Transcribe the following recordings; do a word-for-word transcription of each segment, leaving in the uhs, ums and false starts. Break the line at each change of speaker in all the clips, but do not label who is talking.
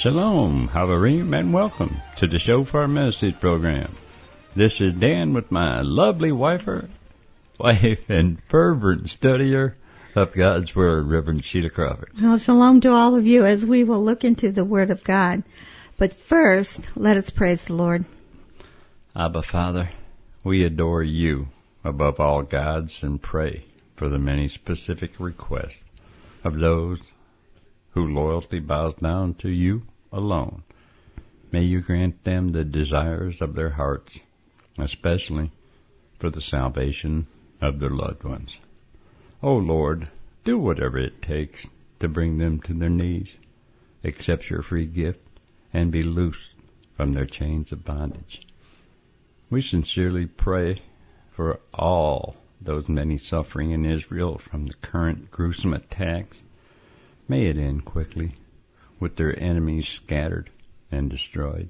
Shalom, Havarim, and welcome to the Shofar Message program. This is Dan with my lovely wifer, wife and fervent studier of God's Word, Reverend Sheila Crawford.
Well, shalom to all of you as we will look into the Word of God. But first, let us praise the Lord.
Abba, Father, we adore you above all gods and pray for the many specific requests of those who loyalty bows down to you alone. May you grant them the desires of their hearts, especially for the salvation of their loved ones. O Lord, do whatever it takes to bring them to their knees, accept your free gift, and be loosed from their chains of bondage. We sincerely pray for all those many suffering in Israel from the current gruesome attacks. May it end quickly, with their enemies scattered and destroyed.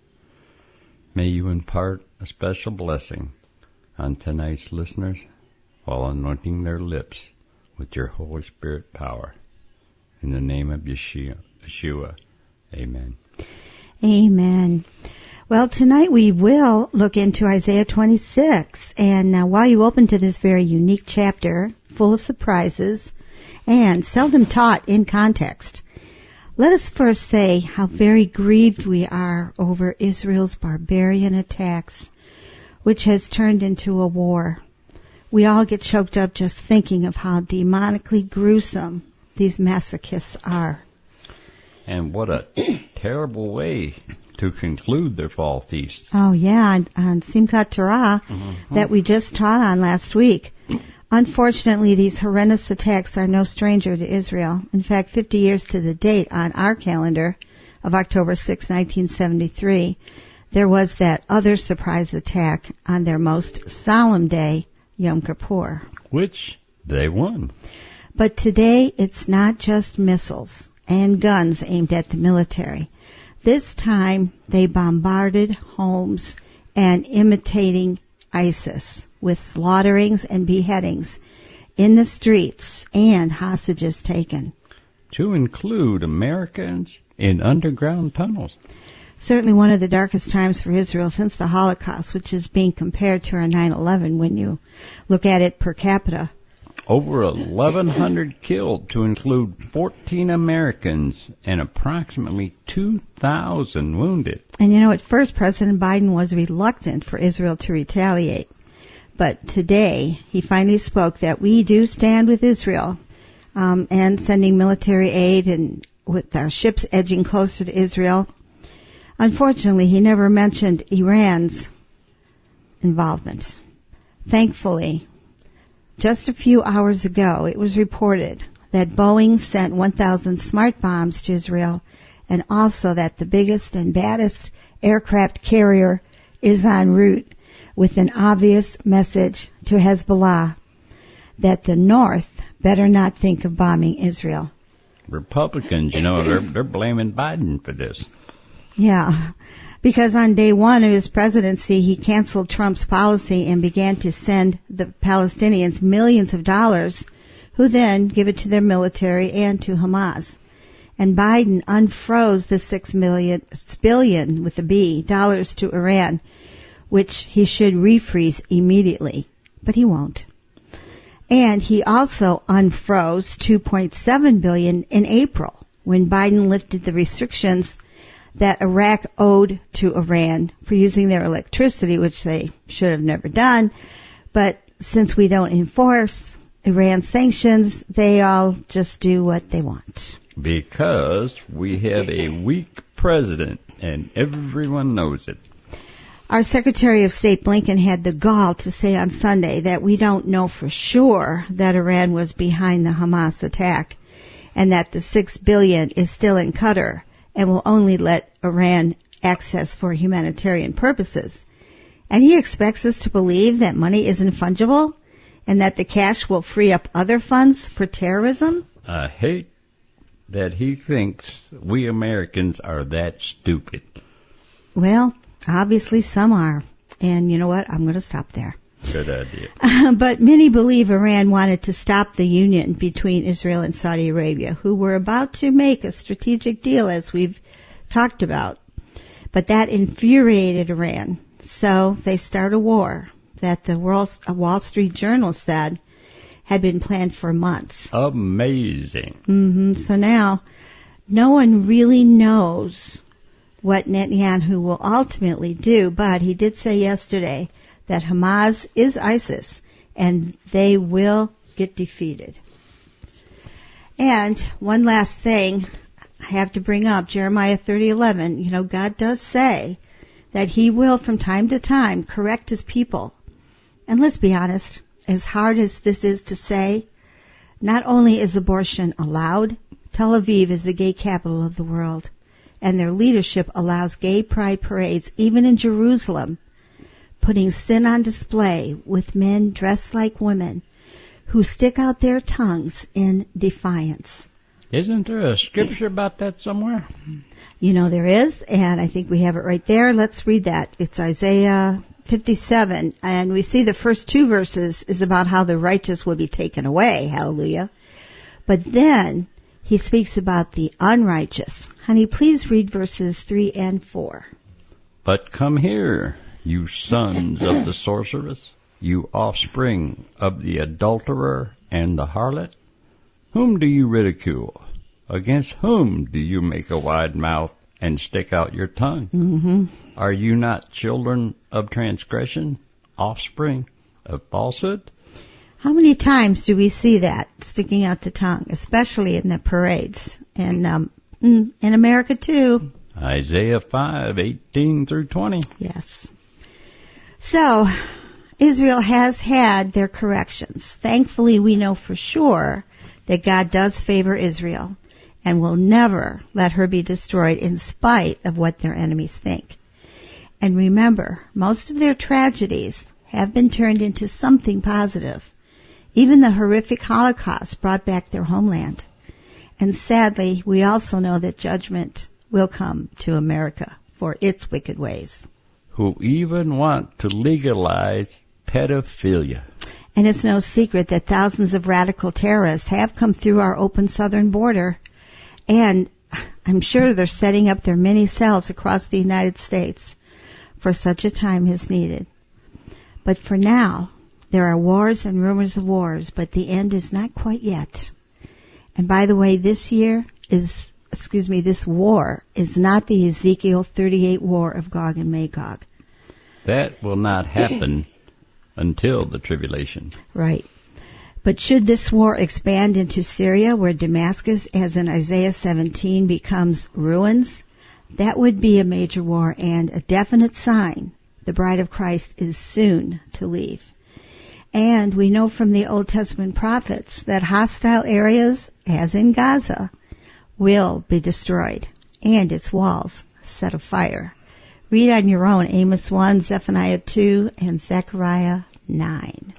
May you impart a special blessing on tonight's listeners while anointing their lips with your Holy Spirit power. In the name of Yeshua, Yeshua, amen.
Amen. Well, tonight we will look into Isaiah twenty-six. And uh, while you open to this very unique chapter, full of surprises, and seldom taught in context, let us first say how very grieved we are over Israel's barbarian attacks, which has turned into a war. We all get choked up just thinking of how demonically gruesome these masochists are.
And what a terrible way to conclude their fall feast.
Oh, yeah, on, on Simchat Torah mm-hmm. that we just taught on last week. Unfortunately, these horrendous attacks are no stranger to Israel. In fact, fifty years to the date on our calendar of October sixth, nineteen seventy-three, there was that other surprise attack on their most solemn day, Yom Kippur.
Which they won.
But today, it's not just missiles and guns aimed at the military. This time, they bombarded homes and imitating ISIS with slaughterings and beheadings in the streets and hostages taken.
To include Americans in underground tunnels.
Certainly one of the darkest times for Israel since the Holocaust, which is being compared to our nine eleven when you look at it per capita.
Over eleven hundred killed, to include fourteen Americans and approximately two thousand wounded.
And you know, at first President Biden was reluctant for Israel to retaliate. But today, he finally spoke that we do stand with Israel um, and sending military aid and with our ships edging closer to Israel. Unfortunately, he never mentioned Iran's involvement. Thankfully, just a few hours ago, it was reported that Boeing sent one thousand smart bombs to Israel, and also that the biggest and baddest aircraft carrier is en route with an obvious message to Hezbollah that the North better not think of bombing Israel.
Republicans, you know, they're, they're blaming Biden for this.
Yeah, because on day one of his presidency, he canceled Trump's policy and began to send the Palestinians millions of dollars, who then give it to their military and to Hamas. And Biden unfroze the six million, billion with a B, dollars to Iran, which he should refreeze immediately, but he won't. And he also unfroze two point seven billion dollars in April, when Biden lifted the restrictions that Iraq owed to Iran for using their electricity, which they should have never done. But since we don't enforce Iran sanctions, they all just do what they want.
Because we have a weak president, and everyone knows it.
Our Secretary of State Blinken had the gall to say on Sunday that we don't know for sure that Iran was behind the Hamas attack, and that the six billion dollars is still in Qatar and will only let Iran access for humanitarian purposes. And he expects us to believe that money isn't fungible and that the cash will free up other funds for terrorism?
I hate that he thinks we Americans are that stupid.
Well, obviously some are. And you know what? I'm going to stop there.
Good idea.
But many believe Iran wanted to stop the union between Israel and Saudi Arabia, who were about to make a strategic deal, as we've talked about. But that infuriated Iran. So they start a war that the Wall Street Journal said had been planned for months.
Amazing.
Mm-hmm. So now no one really knows what Netanyahu will ultimately do, but he did say yesterday that Hamas is ISIS and they will get defeated. And one last thing I have to bring up, Jeremiah thirty eleven. You know, God does say that he will from time to time correct his people. And let's be honest, as hard as this is to say, not only is abortion allowed, Tel Aviv is the gay capital of the world, and their leadership allows gay pride parades even in Jerusalem, putting sin on display with men dressed like women who stick out their tongues in defiance.
Isn't there a scripture about that somewhere?
You know there is, and I think we have it right there. Let's read that. It's Isaiah fifty-seven, and we see the first two verses is about how the righteous will be taken away. Hallelujah. But then he speaks about the unrighteous. Honey, please read verses three and four.
But come here, you sons of the sorceress, you offspring of the adulterer and the harlot. Whom do you ridicule? Against whom do you make a wide mouth and stick out your tongue?
Mm-hmm.
Are you not children of transgression, offspring of falsehood?
How many times do we see that sticking out the tongue, especially in the parades, and um, in America too?
Isaiah five, eighteen through twenty.
Yes. So, Israel has had their corrections. Thankfully, we know for sure that God does favor Israel and will never let her be destroyed in spite of what their enemies think. And remember, most of their tragedies have been turned into something positive. Even the horrific Holocaust brought back their homeland. And sadly, we also know that judgment will come to America for its wicked ways.
Who even want to legalize pedophilia.
And it's no secret that thousands of radical terrorists have come through our open southern border. And I'm sure they're setting up their mini cells across the United States for such a time as needed. But for now, there are wars and rumors of wars, but the end is not quite yet. And by the way, this year is, excuse me, this war is not the Ezekiel thirty-eight war of Gog and Magog.
That will not happen until the tribulation.
Right. But should this war expand into Syria, where Damascus, as in Isaiah seventeen, becomes ruins, that would be a major war and a definite sign the bride of Christ is soon to leave. And we know from the Old Testament prophets that hostile areas, as in Gaza, will be destroyed and its walls set afire. Read on your own Amos one, Zephaniah two, and Zechariah nine.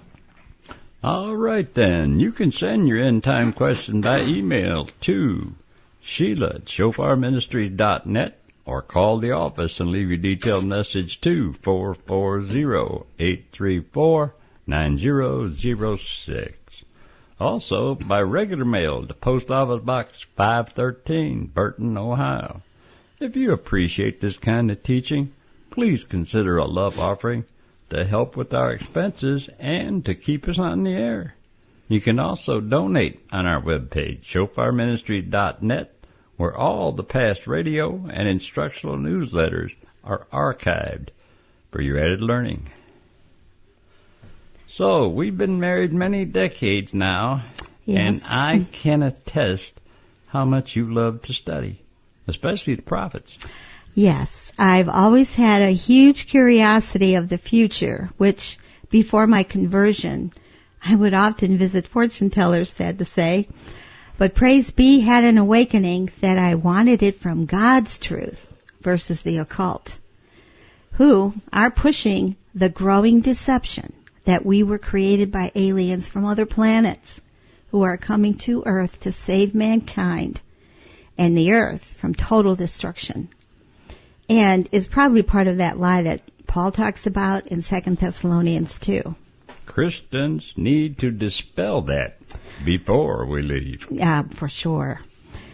All right, then. You can send your end-time question by email to Sheila at shofar ministries dot net or call the office and leave your detailed message to four four zero, eight three four, nine zero zero six. Also, by regular mail to Post Office Box five thirteen, Burton, Ohio. If you appreciate this kind of teaching, please consider a love offering to help with our expenses and to keep us on the air. You can also donate on our webpage, shofar ministries dot net, where all the past radio and instructional newsletters are archived for your added learning. So, we've been married many decades now,
yes.
And I can attest how much you love to study, especially the prophets.
Yes, I've always had a huge curiosity of the future, which, before my conversion, I would often visit fortune tellers, sad to say. But praise be, had an awakening that I wanted it from God's truth versus the occult, who are pushing the growing deception that we were created by aliens from other planets who are coming to Earth to save mankind and the Earth from total destruction. And is probably part of that lie that Paul talks about in Second Thessalonians two.
Christians need to dispel that before we leave.
Yeah, for sure.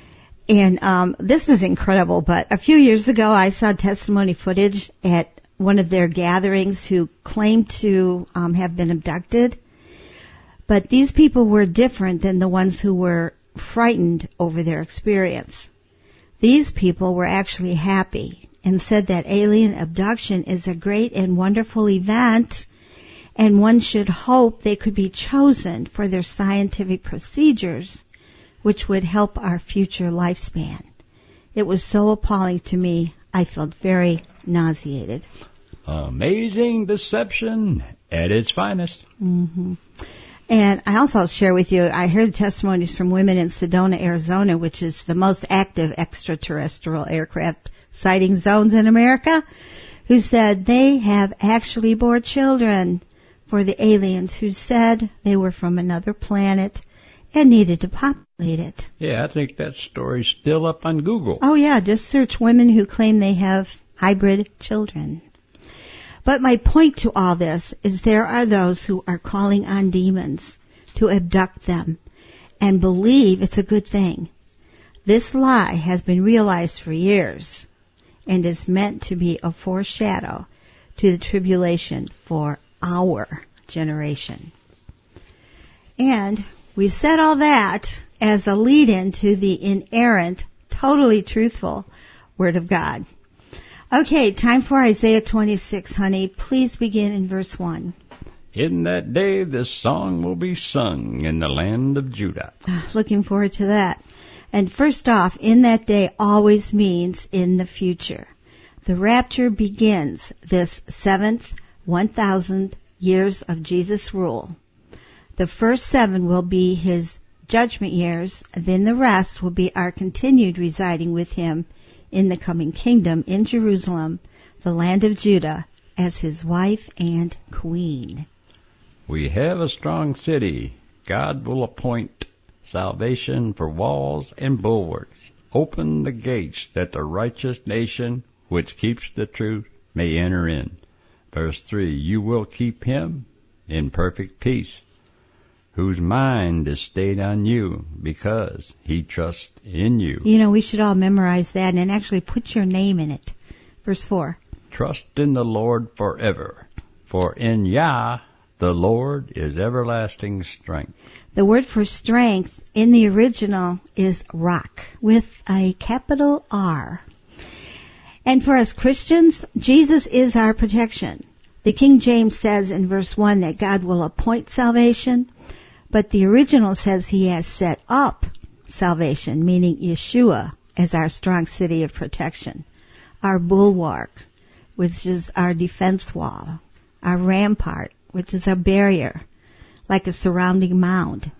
And um, this is incredible, but a few years ago I saw testimony footage at one of their gatherings who claimed to um, have been abducted. But these people were different than the ones who were frightened over their experience. These people were actually happy and said that alien abduction is a great and wonderful event, and one should hope they could be chosen for their scientific procedures, which would help our future lifespan. It was so appalling to me, I felt very nauseated.
Amazing deception at its finest.
Mm-hmm. And I also share with you, I heard testimonies from women in Sedona, Arizona, which is the most active extraterrestrial aircraft sighting zones in America, who said they have actually bore children for the aliens who said they were from another planet and needed to populate it.
Yeah, I think that story's still up on Google.
Oh yeah, just search women who claim they have hybrid children. But my point to all this is there are those who are calling on demons to abduct them and believe it's a good thing. This lie has been realized for years and is meant to be a foreshadow to the tribulation for our generation. And we said all that as a lead-in to the inerrant, totally truthful Word of God. Okay, time for Isaiah twenty-six, honey. Please begin in verse one.
In that day this song will be sung in the land of Judah.
Looking forward to that. And first off, in that day always means in the future. The rapture begins this seventh one thousand years of Jesus' rule. The first seven will be his judgment years, then the rest will be our continued residing with him in the coming kingdom in Jerusalem, the land of Judah, as his wife and queen.
We have a strong city. God will appoint salvation for walls and bulwarks. Open the gates that the righteous nation, which keeps the truth, may enter in. Verse three, you will keep him in perfect peace, whose mind is stayed on you, because he trusts in you.
You know, we should all memorize that and actually put your name in it. Verse four.
Trust in the Lord forever, for in Yah the Lord is everlasting strength.
The word for strength in the original is rock, with a capital R. And for us Christians, Jesus is our protection. The King James says in verse one that God will appoint salvation, but the original says he has set up salvation, meaning Yeshua as our strong city of protection, our bulwark, which is our defense wall, our rampart, which is a barrier, like a surrounding mound.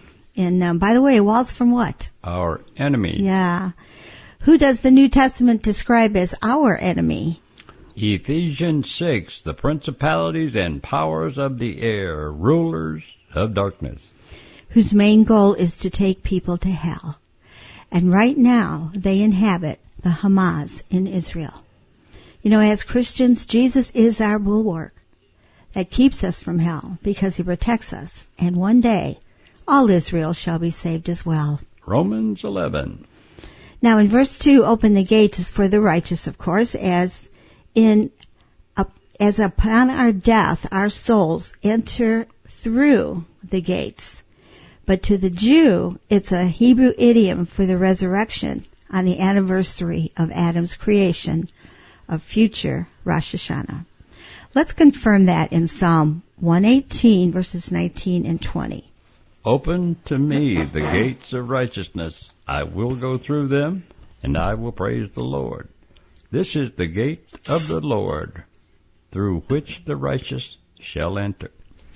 And um, by the way, walls from what?
Our enemy.
Yeah. Who does the New Testament describe as our enemy?
Ephesians six, the principalities and powers of the air, rulers of darkness,
whose main goal is to take people to hell. And right now, they inhabit the Hamas in Israel. You know, as Christians, Jesus is our bulwark that keeps us from hell because he protects us. And one day, all Israel shall be saved as well.
Romans eleven.
Now in verse two, open the gates is for the righteous, of course, as in uh, as upon our death, our souls enter through the gates. But to the Jew, it's a Hebrew idiom for the resurrection on the anniversary of Adam's creation of future Rosh Hashanah. Let's confirm that in Psalm one eighteen, verses nineteen and twenty.
Open to me the gates of righteousness. I will go through them, and I will praise the Lord. This is the gate of the Lord, through which the righteous shall enter.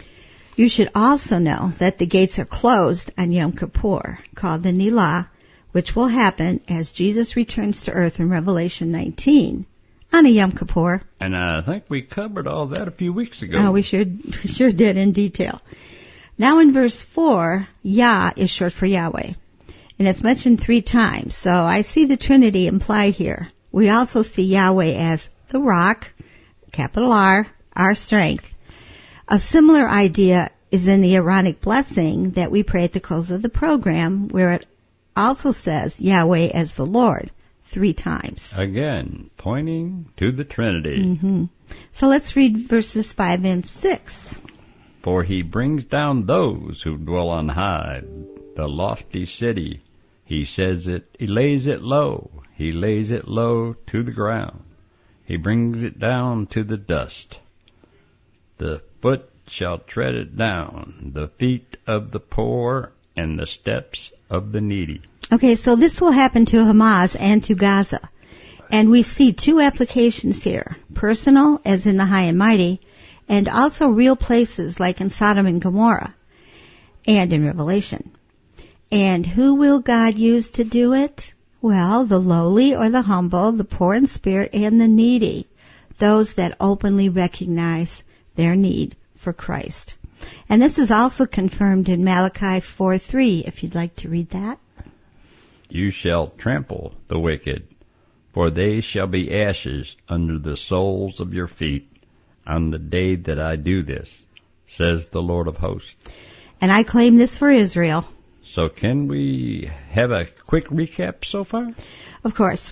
You should also know that the gates are closed on Yom Kippur, called the Nilah, which will happen as Jesus returns to earth in Revelation nineteen on a Yom Kippur.
And I think we covered all that a few weeks ago.
Oh, we sure, we sure did in detail. Now in verse four, Yah is short for Yahweh. And it's mentioned three times, so I see the Trinity implied here. We also see Yahweh as the rock, capital R, our strength. A similar idea is in the Aaronic blessing that we pray at the close of the program, where it also says Yahweh as the Lord three times.
Again, pointing to the Trinity.
Mm-hmm. So let's read verses five and six.
For he brings down those who dwell on high, the lofty city. He says it, he lays it low. He lays it low to the ground. He brings it down to the dust. The foot shall tread it down, the feet of the poor and the steps of the needy.
Okay, so this will happen to Hamas and to Gaza. And we see two applications here. Personal, as in the high and mighty, and also real places like in Sodom and Gomorrah and in Revelation. And who will God use to do it? Well, the lowly or the humble, the poor in spirit, and the needy, those that openly recognize their need for Christ. And this is also confirmed in Malachi four three, if you'd like to read that.
You shall trample the wicked, for they shall be ashes under the soles of your feet on the day that I do this, says the Lord of hosts.
And I claim this for Israel.
So can we have a quick recap so far?
Of course.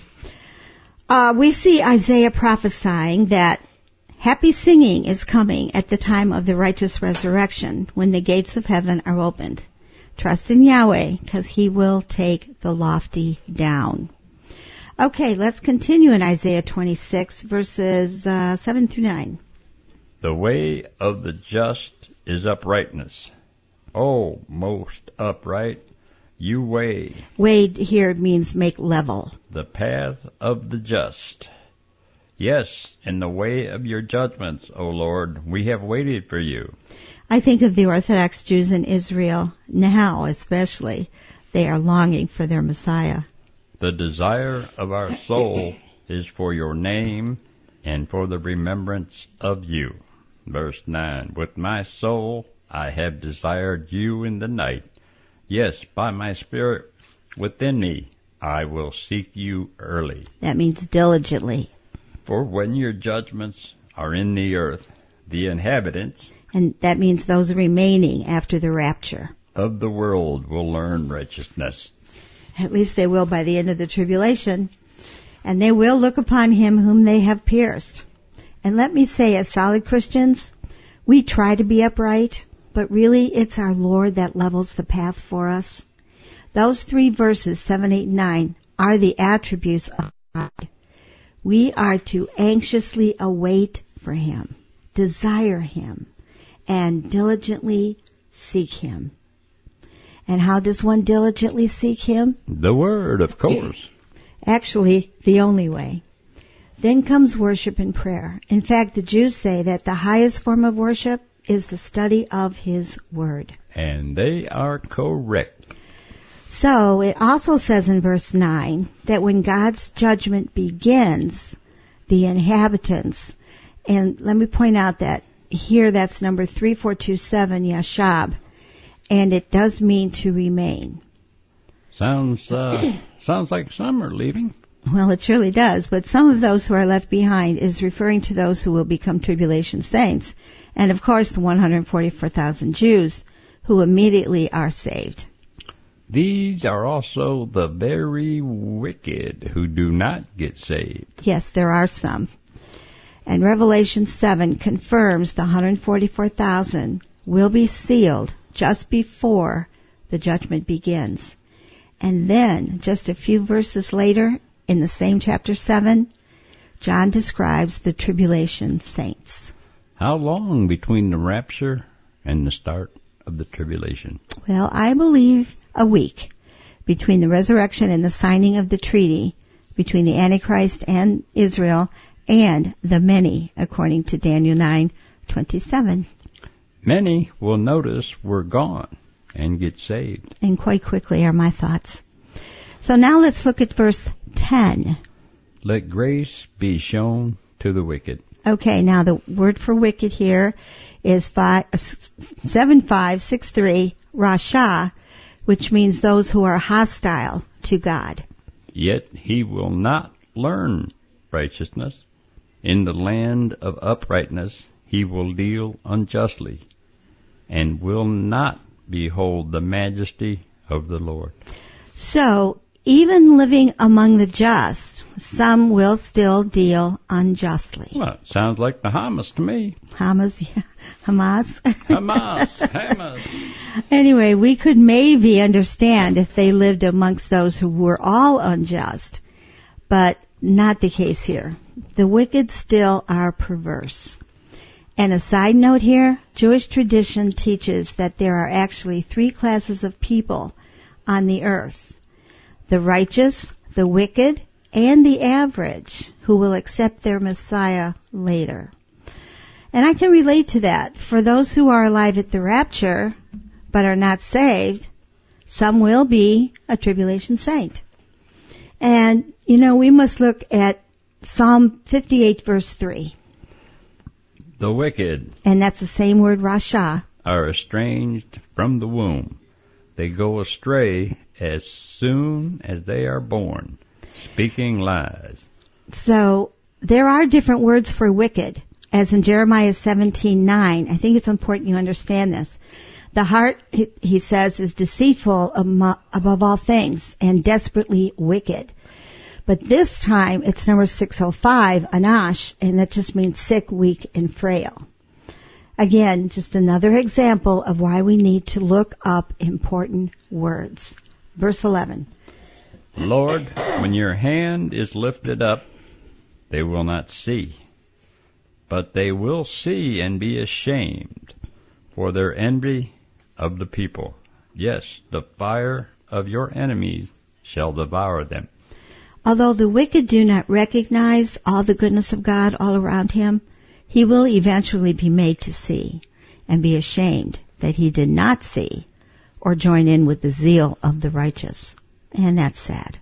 Uh, we see Isaiah prophesying that happy singing is coming at the time of the righteous resurrection when the gates of heaven are opened. Trust in Yahweh because he will take the lofty down. Okay, let's continue in Isaiah twenty-six verses uh, seven through nine.
The way of the just is uprightness. Oh, most upright, you weigh.
Weighed here means make level.
The path of the just. Yes, in the way of your judgments, O Lord, we have waited for you.
I think of the Orthodox Jews in Israel now especially. They are longing for their Messiah.
The desire of our soul is for your name and for the remembrance of you. Verse nine, with my soul I have desired you in the night. Yes, by my spirit within me, I will seek you early.
That means diligently.
For when your judgments are in the earth, the inhabitants,
and that means those remaining after the rapture,
of the world will learn righteousness.
At least they will by the end of the tribulation. And they will look upon him whom they have pierced. And let me say, as solid Christians, we try to be upright, but really it's our Lord that levels the path for us. Those three verses, seven, eight, and nine, are the attributes of God. We are to anxiously await for him, desire him, and diligently seek him. And how does one diligently seek him?
The Word, of course.
Actually, the only way. Then comes worship and prayer. In fact, the Jews say that the highest form of worship is the study of his Word.
And they are correct.
So, it also says in verse nine that when God's judgment begins, the inhabitants, and let me point out that here that's number three four two seven, Yashab, and it does mean to remain.
Sounds, uh, sounds like some are leaving.
Well, it surely does, but some of those who are left behind is referring to those who will become tribulation saints, and of course the one hundred forty-four thousand Jews who immediately are saved.
These are also the very wicked who do not get saved.
Yes, there are some. And Revelation seven confirms the one hundred forty-four thousand will be sealed just before the judgment begins. And then, just a few verses later, in the same chapter seven, John describes the tribulation saints.
How long between the rapture and the start of the tribulation?
Well, I believe a week between the resurrection and the signing of the treaty between the Antichrist and Israel and the many, according to Daniel nine twenty-seven.
Many will notice we're gone and get saved.
And quite quickly are my thoughts. So now let's look at verse ten.
Let grace be shown to the wicked.
Okay, now the word for wicked here is five, seven five six three, Rasha, which means those who are hostile to God.
Yet he will not learn righteousness. In the land of uprightness he will deal unjustly, and will not behold the majesty of the Lord.
So, even living among the just, some will still deal unjustly.
Well, it sounds like the Hamas to me.
Hamas, yeah. Hamas.
Hamas, Hamas.
Anyway, we could maybe understand if they lived amongst those who were all unjust, but not the case here. The wicked still are perverse. And a side note here, Jewish tradition teaches that there are actually three classes of people on the earth. The righteous, the wicked, and the average, who will accept their Messiah later. And I can relate to that. For those who are alive at the rapture, but are not saved, some will be a tribulation saint. And, you know, we must look at Psalm fifty-eight, verse three.
The wicked.
And that's the same word, Rasha.
Are estranged from the womb. They go astray as soon as they are born, speaking lies.
So, there are different words for wicked, as in Jeremiah seventeen nine. I think it's important you understand this. The heart, he says, is deceitful above all things and desperately wicked. But this time, it's number six oh five, anash, and that just means sick, weak, and frail. Again, just another example of why we need to look up important words. Verse eleven.
Lord, when your hand is lifted up, they will not see, but they will see and be ashamed for their envy of the people. Yes, the fire of your enemies shall devour them.
Although the wicked do not recognize all the goodness of God all around him, he will eventually be made to see and be ashamed that he did not see or join in with the zeal of the righteous. And that's sad.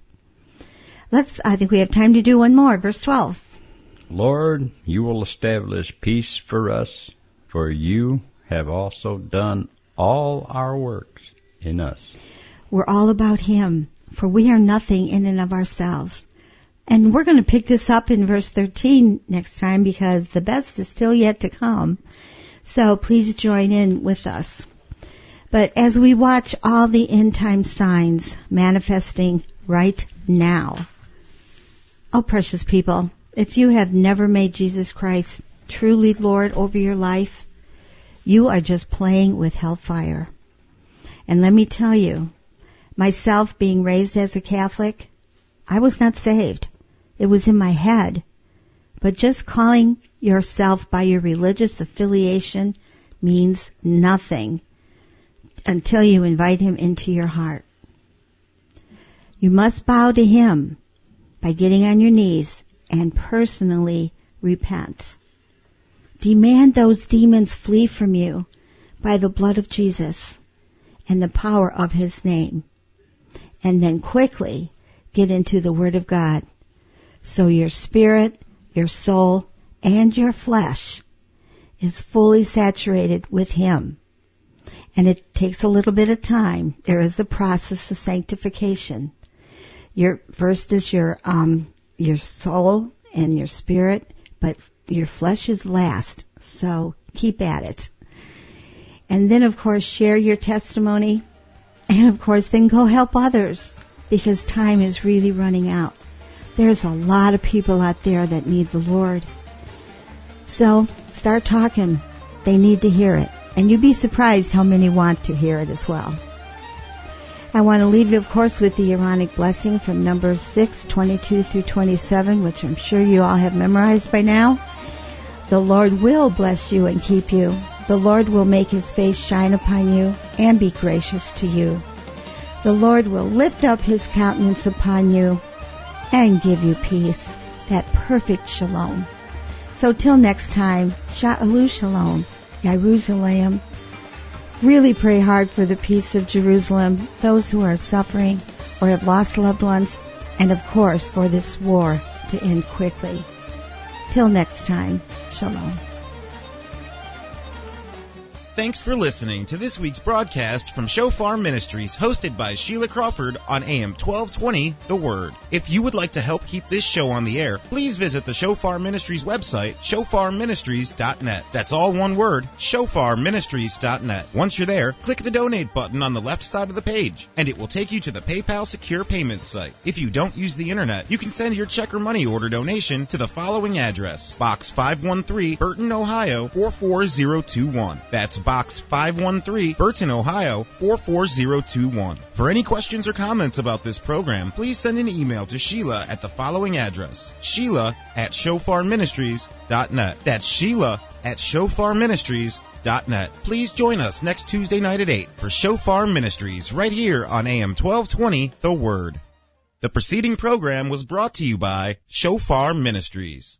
Let's, I think we have time to do one more. Verse twelve.
Lord, you will establish peace for us, for you have also done all our works in us.
We're all about him, for we are nothing in and of ourselves. And we're going to pick this up in verse thirteen next time because the best is still yet to come. So please join in with us. But as we watch all the end time signs manifesting right now, oh precious people, if you have never made Jesus Christ truly Lord over your life, you are just playing with hellfire. And let me tell you, myself being raised as a Catholic, I was not saved. It was in my head. But just calling yourself by your religious affiliation means nothing until you invite him into your heart. You must bow to him by getting on your knees and personally repent. Demand those demons flee from you by the blood of Jesus and the power of his name. And then quickly get into the Word of God so your spirit, your soul, and your flesh is fully saturated with him. And it takes a little bit of time. There is a process of sanctification. Your first is your um your soul and your spirit, but your flesh is last. So keep at it. And then, of course, share your testimony. And, of course, then go help others because time is really running out. There's a lot of people out there that need the Lord. So start talking. They need to hear it. And you'd be surprised how many want to hear it as well. I want to leave you, of course, with the Aaronic blessing from Numbers six, twenty-two through twenty-seven, which I'm sure you all have memorized by now. The Lord will bless you and keep you. The Lord will make his face shine upon you and be gracious to you. The Lord will lift up his countenance upon you and give you peace, that perfect shalom. So till next time, Sha'alu Shalom, Yerushalayim. Really pray hard for the peace of Jerusalem, those who are suffering or have lost loved ones, and of course for this war to end quickly. Till next time, Shalom.
Thanks for listening to this week's broadcast from Shofar Ministries, hosted by Sheila Crawford on A M twelve twenty, The Word. If you would like to help keep this show on the air, please visit the Shofar Ministries website, shofar ministries dot net. That's all one word, shofar ministries dot net. Once you're there, click the donate button on the left side of the page, and it will take you to the PayPal secure payment site. If you don't use the internet, you can send your check or money order donation to the following address: Box five one three, Burton, Ohio four four zero two one. That's Box five one three, Burton, Ohio four four zero two one. For any questions or comments about this program, please send an email to Sheila at the following address: Sheila at shofar ministries dot net. That's Sheila at shofar ministries dot net. Please join us next Tuesday night at eight for Shofar Ministries right here on A M twelve twenty, The Word. The preceding program was brought to you by Shofar Ministries.